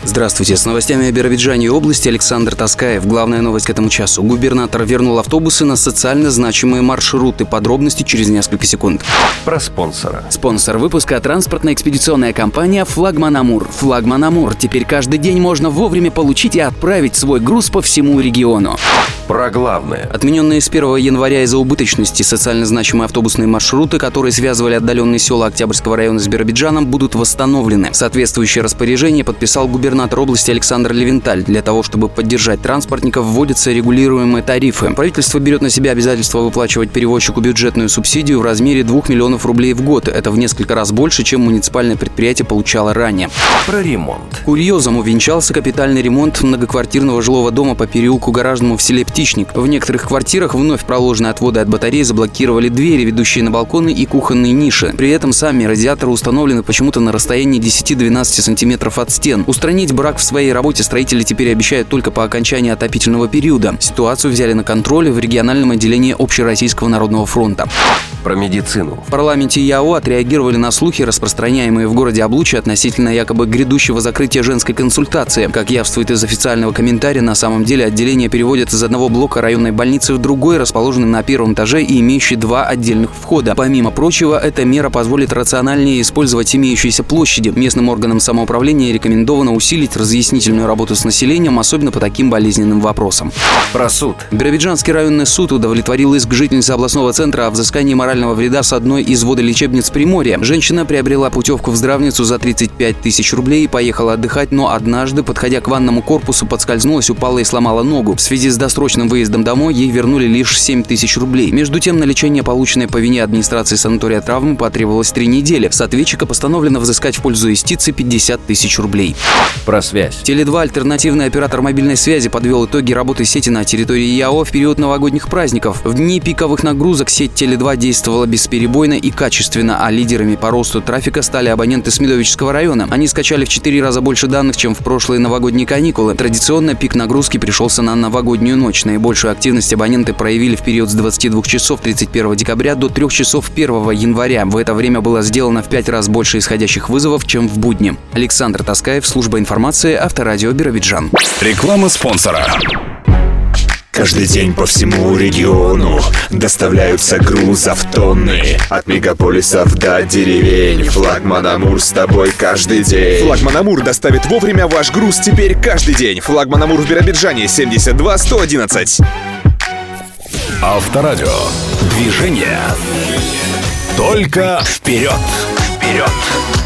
Здравствуйте, с новостями о Биробиджане и области Александр Таскаев. Главная новость к этому часу. Губернатор вернул автобусы на социально значимые маршруты. Подробности через несколько секунд. Про спонсора. Спонсор выпуска — транспортно-экспедиционная компания «Флагман Амур». «Флагман Амур». Теперь каждый день можно вовремя получить и отправить свой груз по всему региону. Про главное. Отмененные с 1 января из-за убыточности социально значимые автобусные маршруты, которые связывали отдаленные села Октябрьского района с Биробиджаном, будут восстановлены. Соответствующее распоряжение подписал губернатор области Александр Левенталь. Для того, чтобы поддержать транспортников, вводятся регулируемые тарифы. Правительство берет на себя обязательство выплачивать перевозчику бюджетную субсидию в размере 2 миллионов рублей в год. Это в несколько раз больше, чем муниципальное предприятие получало ранее. Про ремонт. Курьезом увенчался капитальный ремонт многоквартирного жилого дома по переулку Гаражному в селе Птичник. В некоторых квартирах вновь проложенные отводы от батареи заблокировали двери, ведущие на балконы и кухонные ниши. При этом сами радиаторы установлены почему-то на расстоянии 10-12 сантиметров от стен. Устранить брак в своей работе строители теперь обещают только по окончании отопительного периода. Ситуацию взяли на контроль в региональном отделении Общероссийского народного фронта. Про медицину. В парламенте ЯО отреагировали на слухи, распространяемые в городе Облучье относительно якобы грядущего закрытия женской консультации. Как явствует из официального комментария, на самом деле отделение переводят из одного блока районной больницы в другой, расположенный на первом этаже и имеющий 2 отдельных входа. Помимо прочего, эта мера позволит рациональнее использовать имеющиеся площади. Местным органам самоуправления рекомендовано усилить разъяснительную работу с населением, особенно по таким болезненным вопросам. Про суд. Биробиджанский районный суд удовлетворил иск жительницы областного центра о взыскании морального вреда с одной из водолечебниц Приморья. Женщина приобрела путевку в здравницу за 35 тысяч рублей и поехала отдыхать, но однажды, подходя к ванному корпусу, подскользнулась, упала и сломала ногу. В связи с досрочным выездом домой ей вернули лишь 7 тысяч рублей. Между тем, на лечение, полученное по вине администрации санатория травмы, потребовалось 3 недели. С ответчика постановлено взыскать в пользу истицы 50 тысяч рублей. Про связь. Теле2, альтернативный оператор мобильной связи, подвел итоги работы сети на территории ЯО в период новогодних праздников. В дни пиковых нагрузок сеть Теле2 действовала бесперебойно и качественно, а лидерами по росту трафика стали абоненты Смедовического района. Они скачали в 4 раза больше данных, чем в прошлые новогодние каникулы. Традиционно пик нагрузки пришелся на новогоднюю ночь. Наибольшую активность абоненты проявили в период с 22 часов 31 декабря до 3 часов 1 января. В это время было сделано в 5 раз больше исходящих вызовов, чем в будни. Александр Таскаев, служба информации, Авторадио Биробиджан. Реклама спонсора. Каждый день по всему региону доставляются грузов тонны. От мегаполисов до деревень. Флагман Амур с тобой каждый день. Флагман Амур доставит вовремя ваш груз теперь каждый день. Флагман Амур в Биробиджане 72 111. Авторадио. Движение. Только вперед. Вперед.